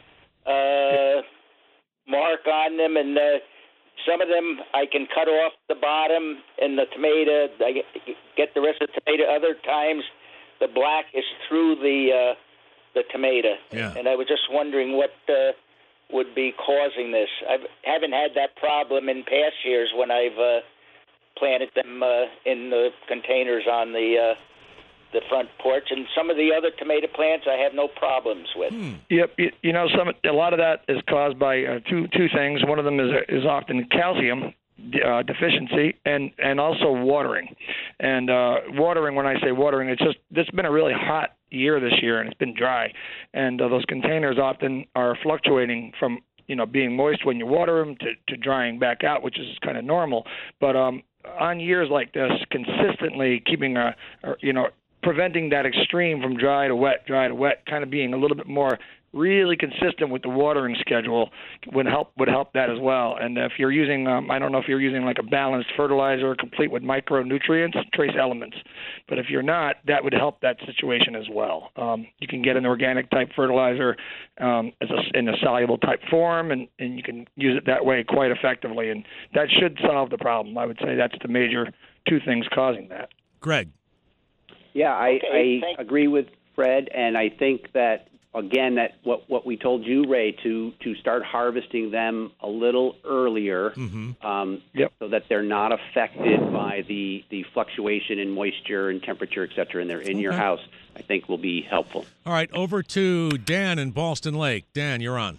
Speaker 9: uh, mark on them, and uh, some of them I can cut off the bottom and the tomato, I get, get the rest of the tomato. Other times the black is through the uh, the tomato.
Speaker 1: Yeah.
Speaker 9: And I was just wondering what uh, would be causing this. I haven't had that problem in past years when I've uh, planted them uh, in the containers on the uh, the front porch, and some of the other tomato plants I have no problems with.
Speaker 1: Hmm.
Speaker 2: Yep, you, you know, some a lot of that is caused by uh, two two things. One of them is is often calcium uh, deficiency, and and also watering. And uh, watering, when I say watering, it's just it's been a really hot year this year, and it's been dry, and uh, those containers often are fluctuating from you know being moist when you water them to, to drying back out, which is kind of normal. But um, on years like this, consistently keeping a, a you know preventing that extreme from dry to wet, dry to wet, kind of being a little bit more really consistent with the watering schedule would help would help that as well. And if you're using, um, I don't know if you're using like a balanced fertilizer complete with micronutrients, trace elements, but if you're not, that would help that situation as well. Um, you can get an organic type fertilizer um, as a, in a soluble type form, and, and you can use it that way quite effectively, and that should solve the problem. I would say that's the major two things causing that.
Speaker 1: Greg.
Speaker 3: Yeah, I,
Speaker 9: Okay,
Speaker 3: I agree with Fred, and I think that, again, that what, what we told you, Ray, to, to start harvesting them a little earlier
Speaker 1: Mm-hmm.
Speaker 3: um,
Speaker 2: Yep.
Speaker 3: so that they're not affected by the, the fluctuation in moisture and temperature, et cetera, and they're in your
Speaker 1: Okay.
Speaker 3: house, I think will be helpful.
Speaker 1: All right, over to Dan in Ballston Lake. Dan, you're on.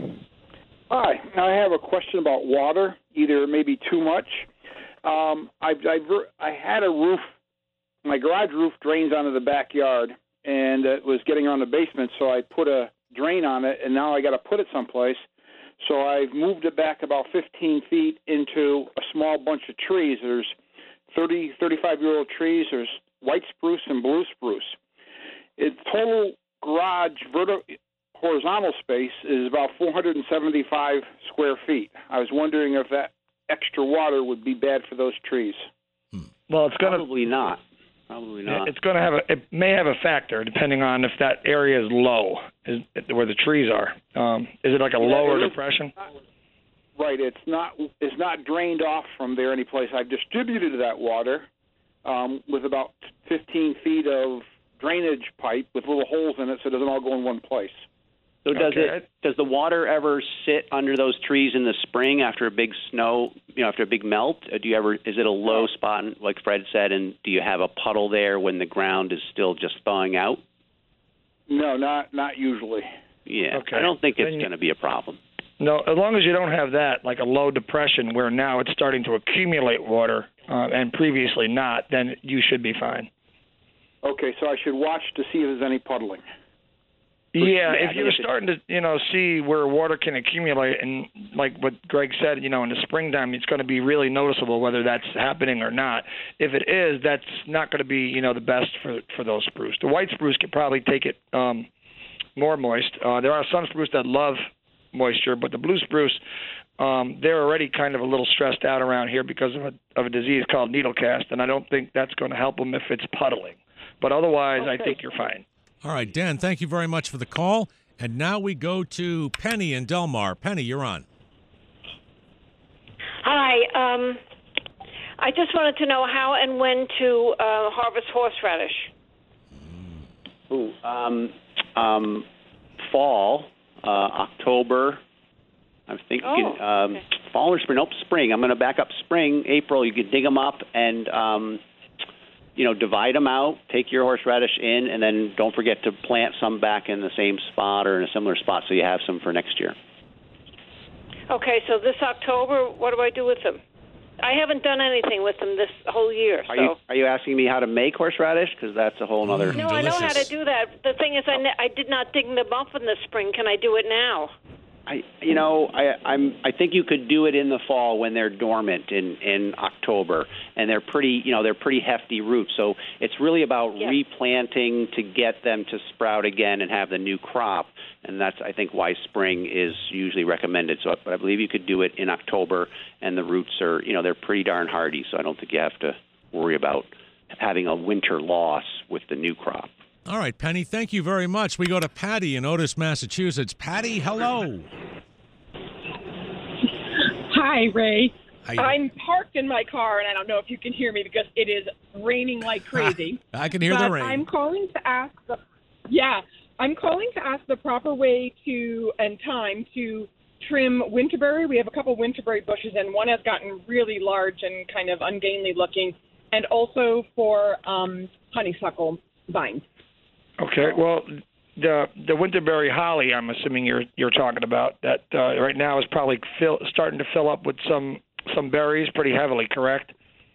Speaker 10: Hi, I have a question about water, either maybe too much. Um, I, I, I had a roof, my garage roof drains onto the backyard, and it was getting on the basement, so I put a drain on it, and now I got to put it someplace. So I've moved it back about fifteen feet into a small bunch of trees. There's thirty, thirty-five-year-old trees. There's white spruce and blue spruce. Its total garage vertical horizontal space is about four hundred seventy-five square feet. I was wondering if that extra water would be bad for those trees.
Speaker 2: Well, it's going to
Speaker 3: Probably not. Probably not.
Speaker 2: It's going to have a. It may have a factor depending on if that area is low, is where the trees are. Um, is it like a
Speaker 10: Yeah,
Speaker 2: lower
Speaker 10: it is.
Speaker 2: depression?
Speaker 10: Right. It's not. It's not drained off from there any place. I've distributed that water um, with about fifteen feet of drainage pipe with little holes in it, so it doesn't all go in one place.
Speaker 3: So does
Speaker 2: Okay.
Speaker 3: it? Does the water ever sit under those trees in the spring after a big snow? You know, after a big melt? Uh, Do you ever? Is it a low spot, like Fred said? And do you have a puddle there when the ground is still just thawing out?
Speaker 10: No, not not usually.
Speaker 3: Yeah,
Speaker 2: Okay.
Speaker 3: I don't think it's
Speaker 2: Then you-
Speaker 3: going to be a problem.
Speaker 2: No, as long as you don't have that, like a low depression where now it's starting to accumulate water uh, and previously not, then you should be fine.
Speaker 10: Okay, so I should watch to see if there's any puddling.
Speaker 2: Yeah,
Speaker 3: yeah,
Speaker 2: if
Speaker 3: I
Speaker 2: you're
Speaker 3: think it's-
Speaker 2: starting to, you know, see where water can accumulate, and like what Greg said, you know, in the springtime, it's going to be really noticeable whether that's happening or not. If it is, that's not going to be, you know, the best for for those spruce. The white spruce could probably take it um, more moist. Uh, there are some spruce that love moisture, but the blue spruce, um, they're already kind of a little stressed out around here because of a of a disease called needle cast, and I don't think that's going to help them if it's puddling. But otherwise, I think you're fine.
Speaker 1: All right, Dan, thank you very much for the call. And now we go to Penny in Delmar. Penny, you're on.
Speaker 11: Hi. Um, I just wanted to know how and when to uh, harvest horseradish.
Speaker 3: Ooh, um, um, fall, uh, October. I think you can,
Speaker 11: Oh,
Speaker 3: um,
Speaker 11: okay.
Speaker 3: fall or spring. Nope, spring. I'm going to back up spring, April. You can dig them up and, um, you know, divide them out, take your horseradish in, and then don't forget to plant some back in the same spot or in a similar spot so you have some for next year.
Speaker 11: Okay, so this October, what do I do with them? I haven't done anything with them this whole year.
Speaker 3: Are
Speaker 11: so.
Speaker 3: you are you asking me how to make horseradish? Because that's a whole other.
Speaker 11: No, I know how to do that. The thing is, I, ne- I did not dig them up in the spring. Can I do it now?
Speaker 3: I, you know, I, I'm. I think you could do it in the fall when they're dormant in, in October, and they're pretty. You know, they're pretty hefty roots. So it's really about
Speaker 11: Yeah.
Speaker 3: replanting to get them to sprout again and have the new crop. And that's, I think, why spring is usually recommended. So, but I believe you could do it in October, and the roots are, you know, they're pretty darn hardy. So I don't think you have to worry about having a winter loss with the new crop.
Speaker 1: All right, Penny, thank you very much. We go to Patty in Otis, Massachusetts. Patty, hello.
Speaker 12: Hi, Ray.
Speaker 1: How you
Speaker 12: I'm parked in my car, and I don't know if you can hear me because it is raining like crazy.
Speaker 1: I can hear
Speaker 12: but
Speaker 1: the rain.
Speaker 12: I'm calling to ask the, yeah, I'm calling to ask the proper way to and time to trim winterberry. We have a couple winterberry bushes, and one has gotten really large and kind of ungainly looking, and also for um, honeysuckle. vines.
Speaker 2: Okay, well, the the winterberry holly, I'm assuming you're you're talking about, that uh, right now is probably fill, starting to fill up with some some berries pretty heavily, correct?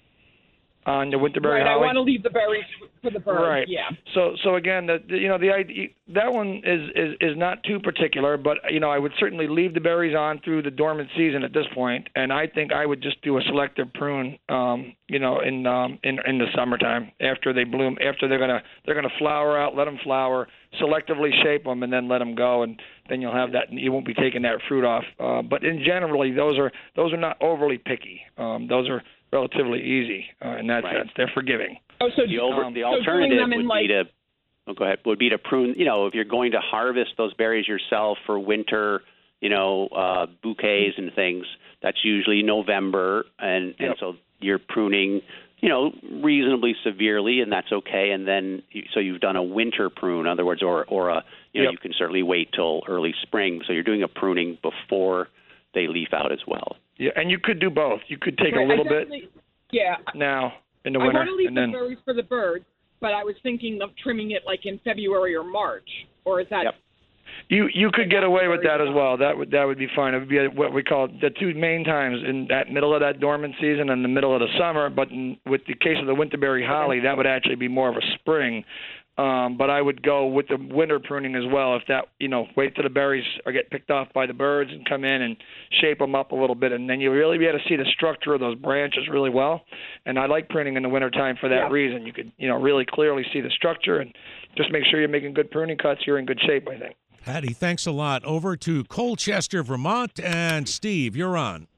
Speaker 2: On the winterberry
Speaker 12: right,
Speaker 2: holly.
Speaker 12: I want to leave the berries for the birds.
Speaker 2: Right.
Speaker 12: Yeah.
Speaker 2: So so again, the, the you know the idea, that one is, is is not too particular, but you know I would certainly leave the berries on through the dormant season at this point, and I think I would just do a selective prune, um, you know, in um in in the summertime after they bloom, after they're gonna they're gonna flower out, let them flower, selectively shape them, and then let them go, and then you'll have that. You won't be taking that fruit off. Uh, but in generally, those are those are not overly picky. Um, those are relatively easy uh, in that
Speaker 3: Right.
Speaker 2: sense. They're forgiving.
Speaker 12: Oh, so
Speaker 3: the, over,
Speaker 2: um,
Speaker 3: the
Speaker 12: so
Speaker 3: alternative
Speaker 12: doing them in
Speaker 3: would be
Speaker 12: like-
Speaker 3: to oh, go ahead would be to prune. You know, if you're going to harvest those berries yourself for winter, you know, uh, bouquets and things, that's usually November, and and
Speaker 2: Yep.
Speaker 3: so you're pruning, you know, reasonably severely, and that's okay. And then you, so you've done a winter prune, in other words, or or a you know
Speaker 2: Yep.
Speaker 3: you can certainly wait till early spring. So you're doing a pruning before they leaf out as well.
Speaker 2: Yeah, and you could do both. You could take
Speaker 12: Right,
Speaker 2: a little
Speaker 12: I
Speaker 2: bit
Speaker 12: definitely- Yeah.
Speaker 2: now in the
Speaker 12: I
Speaker 2: winter,
Speaker 12: want to leave
Speaker 2: and
Speaker 12: the
Speaker 2: then
Speaker 12: berries for the birds, but I was thinking of trimming it like in February or March, or is that?
Speaker 3: Yep.
Speaker 2: you you could get away with that as well. That would that would be fine. It would be what we call the two main times in that middle of that dormant season and the middle of the summer. But in, with the case of the winterberry holly, that would actually be more of a spring. Um, but I would go with the winter pruning as well. If that, you know, wait till the berries are get picked off by the birds and come in and shape them up a little bit, and then you'll really be able to see the structure of those branches really well. And I like pruning in the wintertime for that
Speaker 12: Yeah.
Speaker 2: reason. You could, you know, really clearly see the structure, and just make sure you're making good pruning cuts. You're in good shape, I think.
Speaker 1: Patty, thanks a lot. Over to Colchester, Vermont, and Steve, you're on.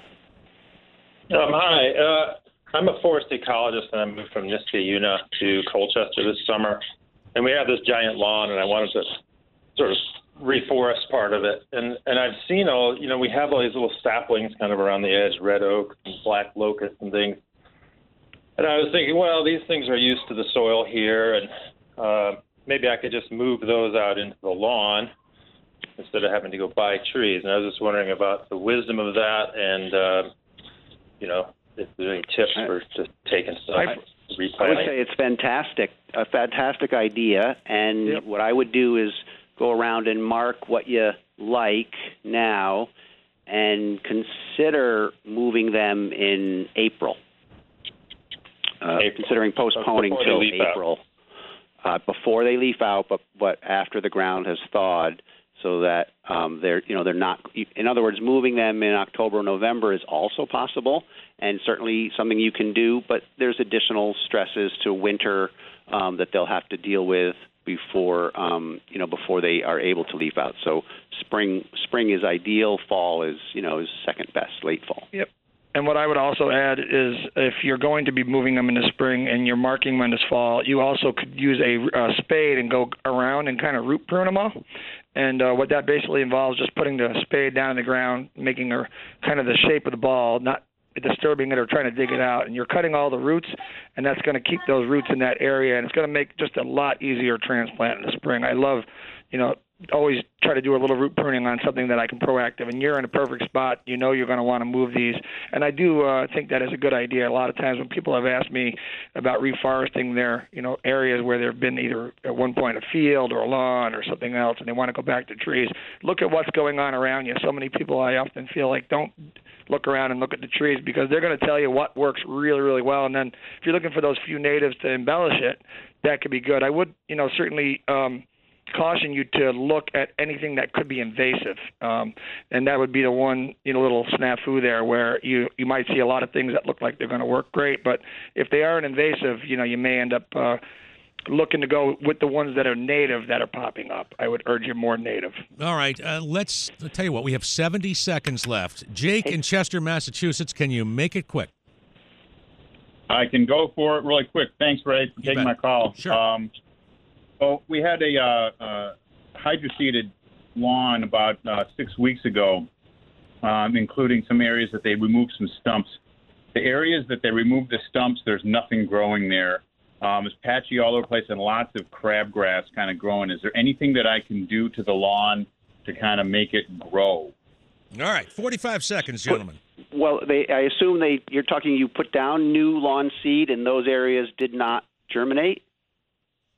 Speaker 13: Um, hi, uh, I'm a forest ecologist, and I moved from Niskayuna to Colchester this summer. And we have this giant lawn, and I wanted to sort of reforest part of it. And and I've seen all, you know, we have all these little saplings kind of around the edge, red oak and black locust and things. And I was thinking, well, these things are used to the soil here, and uh, maybe I could just move those out into the lawn instead of having to go buy trees. And I was just wondering about the wisdom of that, and uh, you know, if there's any tips for just taking stuff,
Speaker 3: I,
Speaker 13: replanting.
Speaker 3: I would say it's fantastic, a fantastic idea. And
Speaker 2: Yep.
Speaker 3: what I would do is go around and mark what you like now, and consider moving them in April. Uh,
Speaker 13: April.
Speaker 3: Considering postponing
Speaker 13: Before they
Speaker 3: till
Speaker 13: leaf out.
Speaker 3: April, uh, before they leaf out, but but after the ground has thawed, so that um, they're you know they're not. In other words, moving them in October or November is also possible, and certainly something you can do. But there's additional stresses to winter um, that they'll have to deal with before um, you know before they are able to leaf out. So spring spring is ideal. Fall is you know is second best. Late fall.
Speaker 2: Yep. And what I would also add is if you're going to be moving them in the spring and you're marking them in this fall, you also could use a, a spade and go around and kind of root prune them all. And uh, what that basically involves just putting the spade down in the ground, making her kind of the shape of the ball, not disturbing it or trying to dig it out. And you're cutting all the roots, and that's going to keep those roots in that area, and it's going to make just a lot easier transplant in the spring. I love, you know, always try to do a little root pruning on something that I can proactive, and you're in a perfect spot. You know you're going to want to move these, and I do uh, think that is a good idea. A lot of times when people have asked me about reforesting their, you know, areas where there have been either at one point a field or a lawn or something else, and they want to go back to trees, look at what's going on around you. So many people, I often feel like, don't look around and look at the trees, because they're going to tell you what works really, really well. And then if you're looking for those few natives to embellish it, that could be good. I would, you know, certainly um, caution you to look at anything that could be invasive, um, and that would be the one, you know, little snafu there, where you you might see a lot of things that look like they're going to work great, but if they aren't invasive, you know, you may end up uh, looking to go with the ones that are native that are popping up. I would urge you more native.
Speaker 1: All right, uh, let's I'll tell you what. We have seventy seconds left. Jake in Chester, Massachusetts, can you make it quick?
Speaker 14: I can go for it really quick. Thanks, Ray, for
Speaker 1: You
Speaker 14: taking
Speaker 1: bet.
Speaker 14: my call.
Speaker 1: Sure.
Speaker 14: Um, so we had a uh, uh, hydroseeded lawn about uh, six weeks ago, um, including some areas that they removed some stumps. The areas that they removed the stumps, there's nothing growing there. Um, it's patchy all over the place and lots of crabgrass kind of growing. Is there anything that I can do to the lawn to kind of make it grow?
Speaker 1: All right, forty-five seconds, gentlemen.
Speaker 3: Well, they, I assume they. You're talking. You put down new lawn seed, and those areas did not germinate.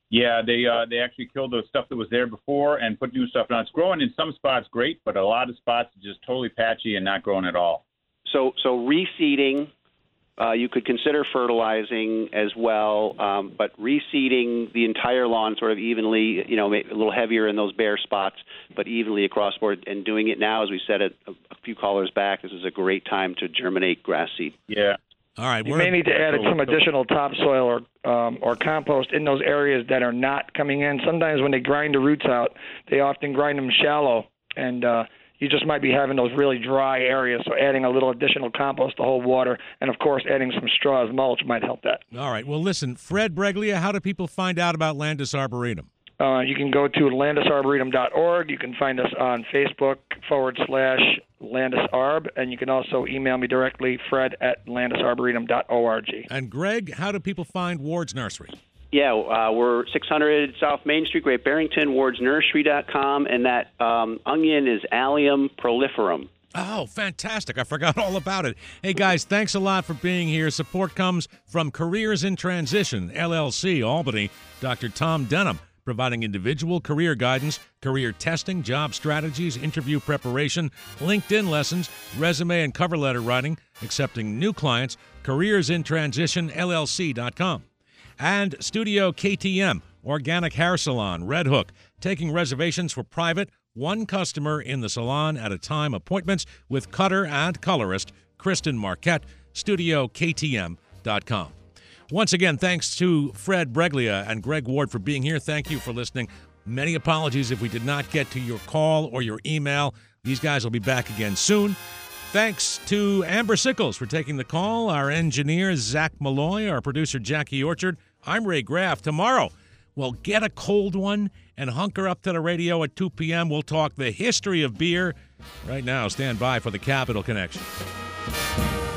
Speaker 14: Yeah, they uh, they actually killed the stuff that was there before and put new stuff on. It's growing in some spots great, but a lot of spots just totally patchy and not growing at all.
Speaker 3: So so reseeding, uh, you could consider fertilizing as well, um, but reseeding the entire lawn sort of evenly, you know, a little heavier in those bare spots, but evenly across board, and doing it now, as we said a, a few callers back, this is a great time to germinate grass seed.
Speaker 14: Yeah.
Speaker 1: All right.
Speaker 2: You may need to add some additional topsoil or um, or compost in those areas that are not coming in. Sometimes when they grind the roots out, they often grind them shallow, and uh, you just might be having those really dry areas. So adding a little additional compost to hold water, and of course adding some straw as mulch might help that.
Speaker 1: All right. Well, listen, Fred Breglia, how do people find out about Landis Arboretum?
Speaker 2: Uh, you can go to landis arboretum dot org. You can find us on Facebook forward slash Landis Arb, and you can also email me directly, Fred at landis arboretum dot org.
Speaker 1: And Greg, how do people find Ward's Nursery?
Speaker 3: Yeah, uh, we're six hundred South Main Street, Great Barrington, wards nursery dot com, and that um, onion is Allium proliferum.
Speaker 1: Oh, fantastic. I forgot all about it. Hey, guys, thanks a lot for being here. Support comes from Careers in Transition, L L C, Albany, Doctor Tom Denham, providing individual career guidance, career testing, job strategies, interview preparation, LinkedIn lessons, resume and cover letter writing, accepting new clients, careers in transition L L C dot com. And Studio K T M, Organic Hair Salon, Red Hook, taking reservations for private, one customer in the salon at a time appointments with cutter and colorist Kristen Marquette, studio K T M dot com. Once again, thanks to Fred Breglia and Greg Ward for being here. Thank you for listening. Many apologies if we did not get to your call or your email. These guys will be back again soon. Thanks to Amber Sickles for taking the call, our engineer, Zach Malloy, our producer, Jackie Orchard. I'm Ray Graff. Tomorrow, we'll get a cold one and hunker up to the radio at two p.m. We'll talk the history of beer. Right now, stand by for the Capital Connection.